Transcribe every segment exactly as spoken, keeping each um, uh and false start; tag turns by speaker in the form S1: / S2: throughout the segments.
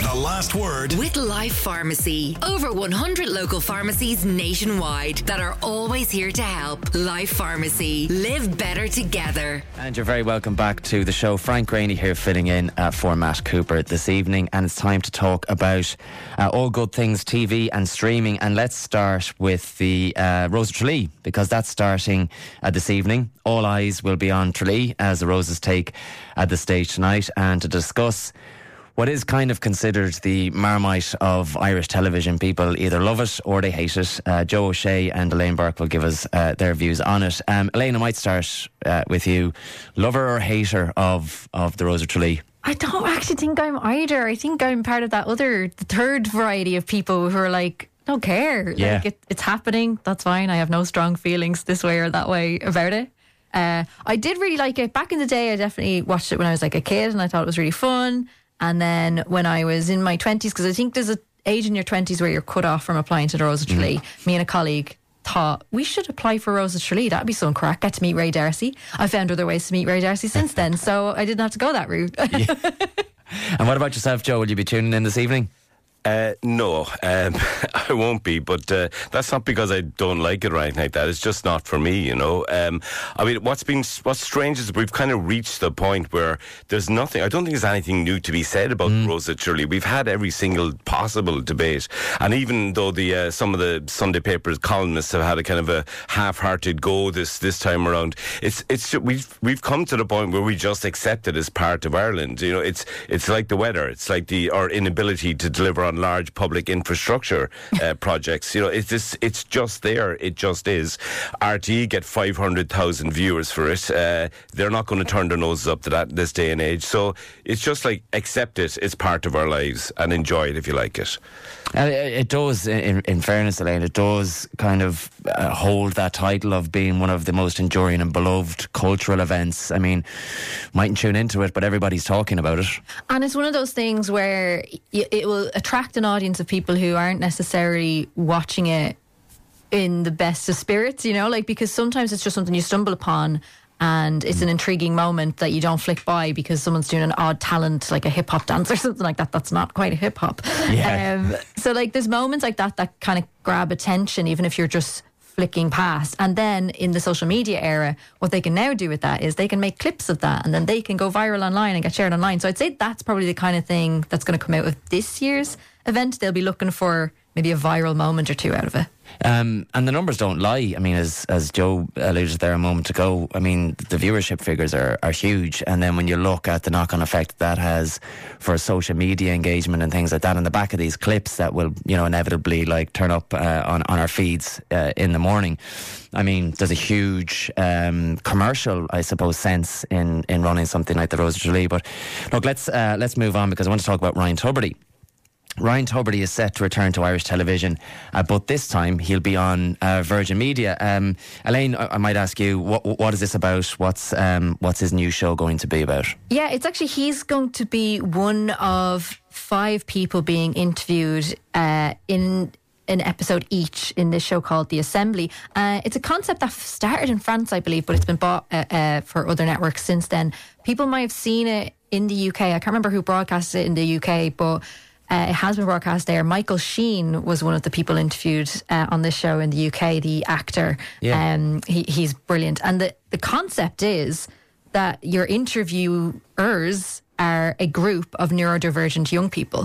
S1: The Last Word
S2: with Life Pharmacy. Over one hundred local pharmacies nationwide that are always here to help. Life Pharmacy. Live better together.
S3: And you're very welcome back to the show. Frank Rainey here filling in uh, for Matt Cooper this evening, and it's time to talk about uh, all good things T V and streaming. And let's start with the uh, Rose of Tralee, because that's starting uh, this evening. All eyes will be on Tralee as the Roses take uh, the stage tonight, and to discuss what is kind of considered the Marmite of Irish television. People either love it or they hate it. Uh, Joe O'Shea and Elaine Burke will give us uh, their views on it. Um, Elaine, I might start uh, with you. Lover or hater of, of the Rose of Tralee?
S4: I don't actually think I'm either. I think I'm part of that other, the third variety of people who are like, don't care.
S3: Yeah.
S4: Like it, it's happening. That's fine. I have no strong feelings this way or that way about it. Uh, I did really like it. Back in the day, I definitely watched it when I was like a kid and I thought it was really fun. And then when I was in my twenties, because I think there's an age in your twenties where you're cut off from applying to the Rose of Tralee. Mm. Me and a colleague thought, we should apply for Rose of Tralee. That'd be some crack. Get to meet Ray D'Arcy. I found other ways to meet Ray D'Arcy since then, so I didn't have to go that route.
S3: Yeah. And what about yourself, Joe? Will you be tuning in this evening?
S5: Uh, no, um, I won't be, but uh, that's not because I don't like it or anything like that. It's just not for me, you know. Um, I mean, what's been what's strange is we've kind of reached the point where there's nothing. I don't think there's anything new to be said about mm. Rose of Tralee. We've had every single possible debate, and even though the uh, some of the Sunday papers columnists have had a kind of a half-hearted go this this time around, it's it's we've we've come to the point where we just accept it as part of Ireland. You know, it's it's like the weather. It's like the our inability to deliver on large public infrastructure uh, projects. You know, it's just, it's just there. It just is. R T E get five hundred thousand viewers for it. Uh, they're not going to turn their noses up to that this day and age. So it's just like, accept it. It's part of our lives and enjoy it if you like it.
S3: Uh, it does, in, in fairness, Elaine, it does kind of uh, hold that title of being one of the most enduring and beloved cultural events. I mean, mightn't tune into it, but everybody's talking about it.
S4: And it's one of those things where it will attract an audience of people who aren't necessarily watching it in the best of spirits, you know, like, because sometimes it's just something you stumble upon and it's an intriguing moment that you don't flick by because someone's doing an odd talent, like a hip-hop dance or something like that. That's not quite a hip-hop.
S3: Yeah.
S4: Um, so, like, there's moments like that that kind of grab attention, even if you're just flicking past. And then in the social media era, what they can now do with that is they can make clips of that and then they can go viral online and get shared online. So I'd say that's probably the kind of thing that's going to come out of this year's event. They'll be looking for maybe a viral moment or two out of it.
S3: Um, and the numbers don't lie. I mean, as as Joe alluded there a moment ago, I mean, the viewership figures are, are huge. And then when you look at the knock-on effect that has for social media engagement and things like that, in the back of these clips that will, you know, inevitably like turn up uh, on, on our feeds uh, in the morning. I mean, there's a huge um, commercial, I suppose, sense in, in running something like the Rose of Tralee. But look, let's uh, let's move on, because I want to talk about Ryan Tubridy. Ryan Tubridy is set to return to Irish television, uh, but this time he'll be on uh, Virgin Media. Um, Elaine, I, I might ask you, what what is this about? What's um, what's his new show going to be about?
S4: Yeah, it's actually, he's going to be one of five people being interviewed uh, in an episode each in this show called The Assembly. Uh, it's a concept that started in France, I believe, but it's been bought uh, uh, for other networks since then. People might have seen it in the U K. I can't remember who broadcast it in the U K, but Uh, it has been broadcast there. Michael Sheen was one of the people interviewed uh, on this show in the U K, the actor.
S3: Yeah.
S4: Um, he, he's brilliant. And the, the concept is that your interviewers are a group of neurodivergent young people.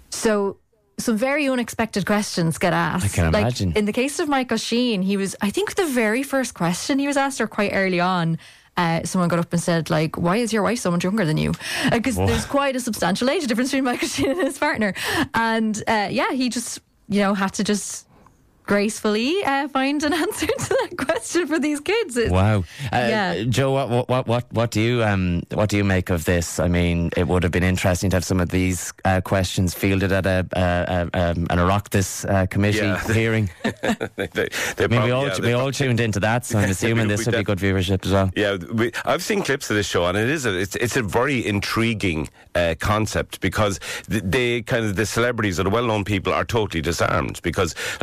S4: So some very unexpected questions get asked.
S3: I can
S4: like,
S3: imagine.
S4: In the case of Michael Sheen, he was, I think the very first question he was asked, or quite early on, Uh, someone got up and said, like, why is your wife so much younger than you? Because uh, there's quite a substantial age difference between Michael Sheen and his partner. And uh, yeah, he just, you know, had to just gracefully uh, find an answer to that question for these kids. It,
S3: wow. Uh,
S4: yeah.
S3: Joe, what, what what what do you um what do you make of this? I mean, it would have been interesting to have some of these uh, questions fielded at a, a, a um, an Oireachtas uh, committee
S5: yeah.
S3: hearing.
S5: they, they, they
S3: I mean,
S5: probably,
S3: we all
S5: yeah,
S3: we all tuned into that, so I'm assuming
S5: we,
S3: this
S5: we
S3: would be good viewership as well.
S5: Yeah, we, I've seen clips of this show, and it is a, it's it's a very intriguing uh, concept, because the, they kind of the celebrities or the well-known people are totally disarmed, because like if you have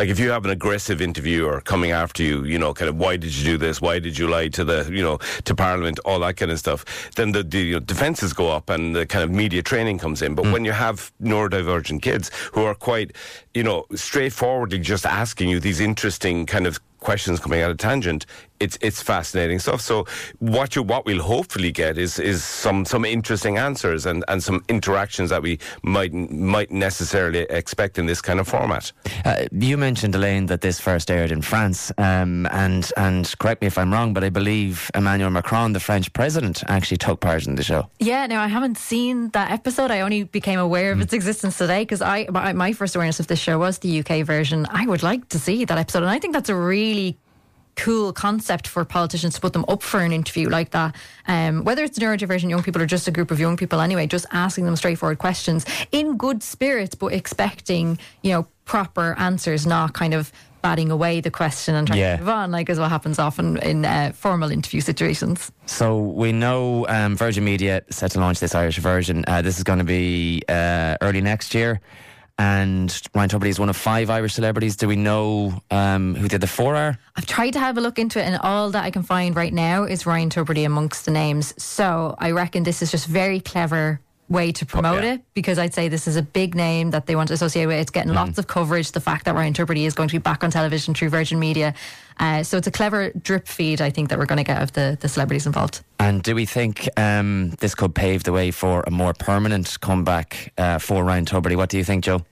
S5: an aggressive interviewer coming after you, you know, kind of, why did you do this? Why did you lie to the, you know, to Parliament? All that kind of stuff. Then the, the you know, defences go up and the kind of media training comes in. But mm. when you have neurodivergent kids who are quite, you know, straightforwardly just asking you these interesting kind of questions coming out of tangent, it's it's fascinating stuff. So what you what we'll hopefully get is is some some interesting answers and, and some interactions that we might might necessarily expect in this kind of format.
S3: Uh, you mentioned, Elaine, that this first aired in France, um, and and correct me if I'm wrong, but I believe Emmanuel Macron, the French president, actually took part in the show.
S4: Yeah, no, I haven't seen that episode. I only became aware of mm. its existence today because I my, my first awareness of this show was the U K version. I would like to see that episode, and I think that's a really really cool concept for politicians to put them up for an interview like that, um, whether it's neurodivergent young people or just a group of young people anyway, just asking them straightforward questions in good spirits but expecting, you know, proper answers, not kind of batting away the question and trying yeah. to move on, like is what happens often in uh, formal interview situations.
S3: So we know um, Virgin Media set to launch this Irish version. Uh, this is going to be uh, early next year. And Ryan Tubridy is one of five Irish celebrities. Do we know um, who the other four are?
S4: I've tried to have a look into it, and all that I can find right now is Ryan Tubridy amongst the names. So I reckon this is just very clever way to promote oh, yeah. it, because I'd say this is a big name that they want to associate with. It's getting mm. lots of coverage. The fact that Ryan Tubridy is going to be back on television through Virgin Media. Uh, so it's a clever drip feed, I think, that we're going to get of the, the celebrities involved.
S3: And do we think um, this could pave the way for a more permanent comeback uh, for Ryan Tubridy? What do you think, Joe?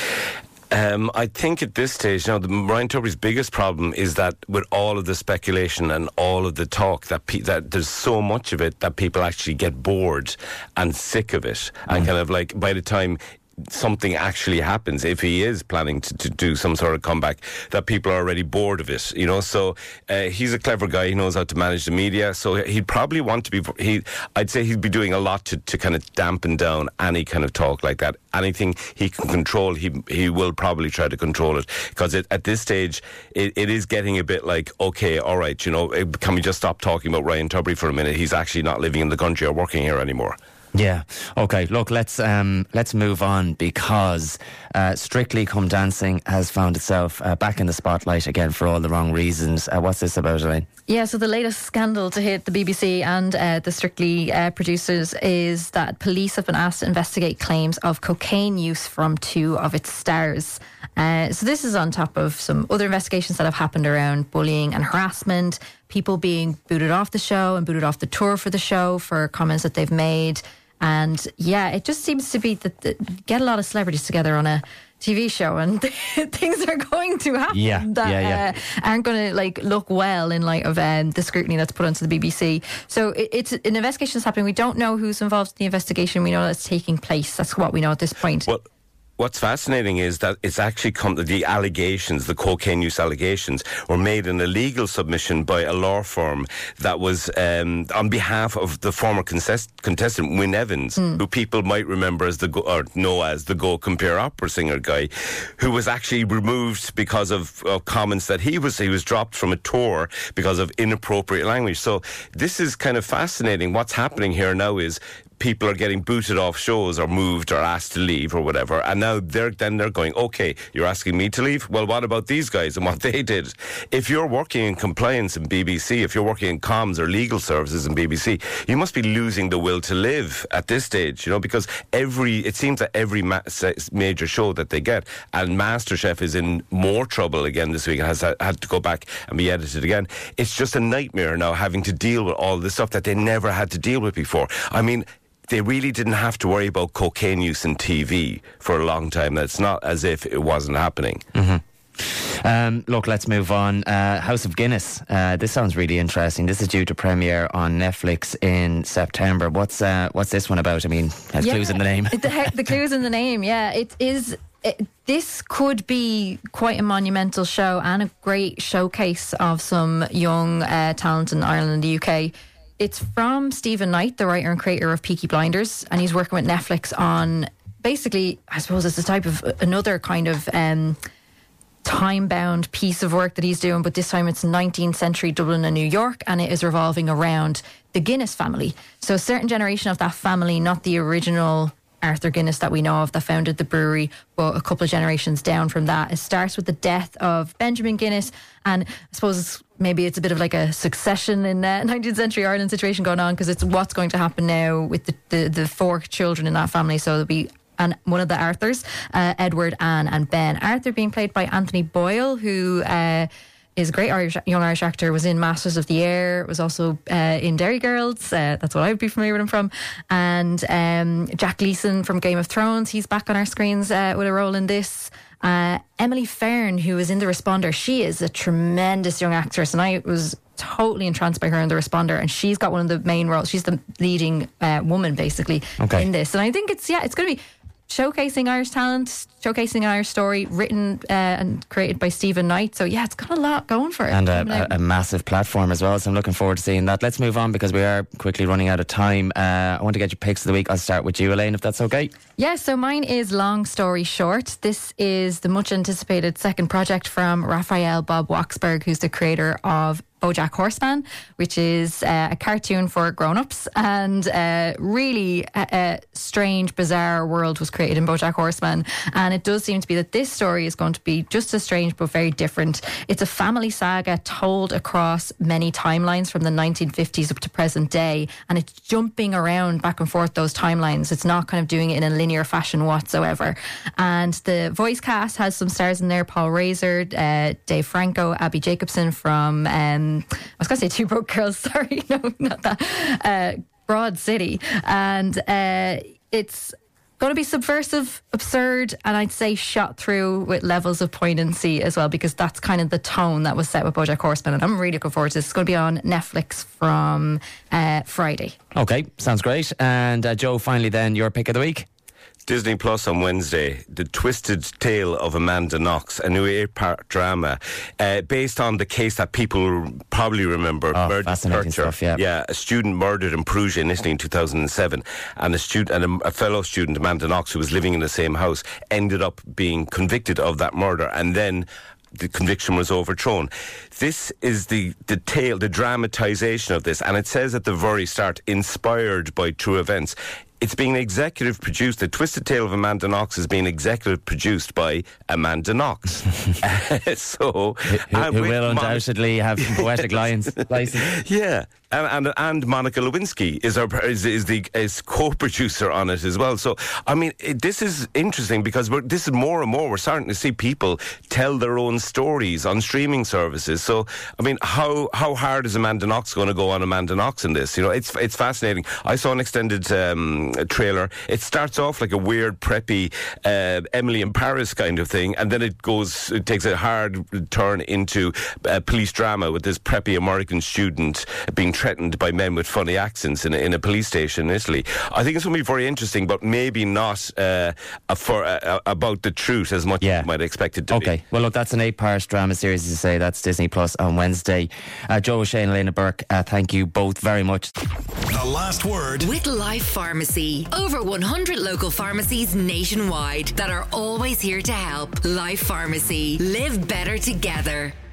S5: Um, I think at this stage, you know, the, Ryan Tubridy's biggest problem is that with all of the speculation and all of the talk, that pe- that there's so much of it that people actually get bored and sick of it. Mm. And kind of like, by the time something actually happens, if he is planning to, to do some sort of comeback, that people are already bored of it, you know. So uh, he's a clever guy. He knows how to manage the media. So he'd probably want to be, he, I'd say he'd be doing a lot to, to kind of dampen down any kind of talk like that. Anything he can control, he he will probably try to control it. Because at this stage, it, it is getting a bit like, okay, all right, you know, can we just stop talking about Ryan Tubridy for a minute? He's actually not living in the country or working here anymore.
S3: Yeah. Okay. Look, let's um, let's move on, because uh, Strictly Come Dancing has found itself uh, back in the spotlight again for all the wrong reasons. Uh, what's this about, Elaine?
S4: Yeah, so the latest scandal to hit the B B C and uh, the Strictly uh, producers is that police have been asked to investigate claims of cocaine use from two of its stars. Uh, so this is on top of some other investigations that have happened around bullying and harassment, people being booted off the show and booted off the tour for the show for comments that they've made. And yeah, it just seems to be that the, get a lot of celebrities together on a T V show and things are going to happen
S3: yeah,
S4: that
S3: yeah, yeah.
S4: Uh, aren't going to like look well in light of um, the scrutiny that's put onto the B B C. So it, it's an investigation that's happening. We don't know who's involved in the investigation. We know that it's taking place. That's what we know at this point.
S5: Well, what's fascinating is that it's actually come to the allegations, the cocaine use allegations, were made in a legal submission by a law firm that was um, on behalf of the former contest- contestant Wyn Evans, mm. who people might remember as the go- or know as the Go Compare opera singer guy, who was actually removed because of, of comments that he was he was dropped from a tour because of inappropriate language. So this is kind of fascinating. What's happening here now is people are getting booted off shows or moved or asked to leave or whatever, and now they're then they're going, okay, you're asking me to leave? Well, what about these guys and what they did? If you're working in compliance in B B C, if you're working in comms or legal services in B B C, you must be losing the will to live at this stage, you know, because every it seems that every ma- major show that they get, and MasterChef is in more trouble again this week and has had to go back and be edited again. It's just a nightmare now having to deal with all this stuff that they never had to deal with before. I mean, they really didn't have to worry about cocaine use in T V for a long time. It's not as if it wasn't happening.
S3: Mm-hmm. Um, look, let's move on. Uh, House of Guinness. Uh, this sounds really interesting. This is due to premiere on Netflix in September. What's uh, what's this one about? I mean, has
S4: yeah,
S3: clues in the name.
S4: the, the clues in the name, yeah. It is... It, this could be quite a monumental show and a great showcase of some young uh, talent in Ireland and the U K. It's from Stephen Knight, the writer and creator of Peaky Blinders, and he's working with Netflix on basically, I suppose it's a type of another kind of um, time-bound piece of work that he's doing, but this time it's nineteenth century Dublin and New York, and it is revolving around the Guinness family. So a certain generation of that family, not the original Arthur Guinness that we know of that founded the brewery, but a couple of generations down from that. It starts with the death of Benjamin Guinness, and I suppose it's, maybe it's a bit of like a succession in uh, nineteenth century Ireland situation going on, because it's what's going to happen now with the, the, the four children in that family. So there'll be and one of the Arthurs, uh, Edward, Anne and Ben. Arthur being played by Anthony Boyle, who uh, is a great Irish, young Irish actor, was in Masters of the Air, was also uh, in Derry Girls, uh, that's what I would be familiar with him from, and um, Jack Gleeson from Game of Thrones, he's back on our screens uh, with a role in this. Uh, Emily Fern, who is in The Responder, she is a tremendous young actress, and I was totally entranced by her in The Responder, and she's got one of the main roles. She's the leading uh, woman basically
S3: okay.
S4: in this, and I think it's yeah it's going to be showcasing Irish talent, showcasing an Irish story, written uh, and created by Stephen Knight. So yeah, it's got a lot going for it.
S3: And a, a, a massive platform as well, so I'm looking forward to seeing that. Let's move on because we are quickly running out of time. Uh, I want to get your picks of the week. I'll start with you, Elaine, if that's okay.
S4: Yeah, so mine is Long Story Short. This is the much anticipated second project from Raphael Bob Waksberg, who's the creator of BoJack Horseman, which is uh, a cartoon for grown-ups, and uh, really a, a strange, bizarre world was created in BoJack Horseman, and it does seem to be that this story is going to be just as strange but very different. It's a family saga told across many timelines from the nineteen fifties up to present day, and it's jumping around back and forth those timelines. It's not kind of doing it in a linear fashion whatsoever. And the voice cast has some stars in there: Paul Razor, uh, Dave Franco, Abby Jacobson from um, I was going to say Two Broke Girls, sorry, no, not that, uh, Broad City. And uh, it's going to be subversive, absurd, and I'd say shot through with levels of poignancy as well, because that's kind of the tone that was set with BoJack Horseman, and I'm really looking forward to this. It's going to be on Netflix from uh, Friday. Okay,
S3: sounds great. And uh, Joe, finally then, your pick of the week?
S5: Disney Plus on Wednesday, The Twisted Tale of Amanda Knox, a new eight-part drama uh, based on the case that people probably remember.
S3: Oh,
S5: Meredith
S3: fascinating
S5: Kercher,
S3: stuff, yeah.
S5: Yeah, a student murdered in Perugia in Italy in two thousand seven, and a student and a, a fellow student, Amanda Knox, who was living in the same house, ended up being convicted of that murder, and then the conviction was overthrown. This is the, the tale, the dramatisation of this, and it says at the very start, inspired by true events. It's being executive produced. The Twisted Tale of Amanda Knox is being executive produced by Amanda Knox. so,
S3: who, who, who will Mon- undoubtedly have some poetic lines. license.
S5: Yeah, and, and and Monica Lewinsky is our is, is the is co-producer on it as well. So, I mean, it, this is interesting because we're, this is more and more we're starting to see people tell their own stories on streaming services. So, I mean, how how hard is Amanda Knox going to go on Amanda Knox in this? You know, it's it's fascinating. I saw an extended Um, A trailer. It starts off like a weird preppy uh, Emily in Paris kind of thing, and then it goes it takes a hard turn into uh, police drama with this preppy American student being threatened by men with funny accents in a, in a police station in Italy. I think it's going to be very interesting, but maybe not uh, for uh, about the truth as much
S3: yeah.
S5: as you might expect it to
S3: okay.
S5: be.
S3: Okay, well look, that's an eight-part drama series, as you say. That's Disney Plus on Wednesday. uh, Joe O'Shea and Elena Burke, uh, thank you both very much.
S1: The last word
S2: with Life Pharmacy. Over one hundred local pharmacies nationwide that are always here to help. Life Pharmacy. Live better together.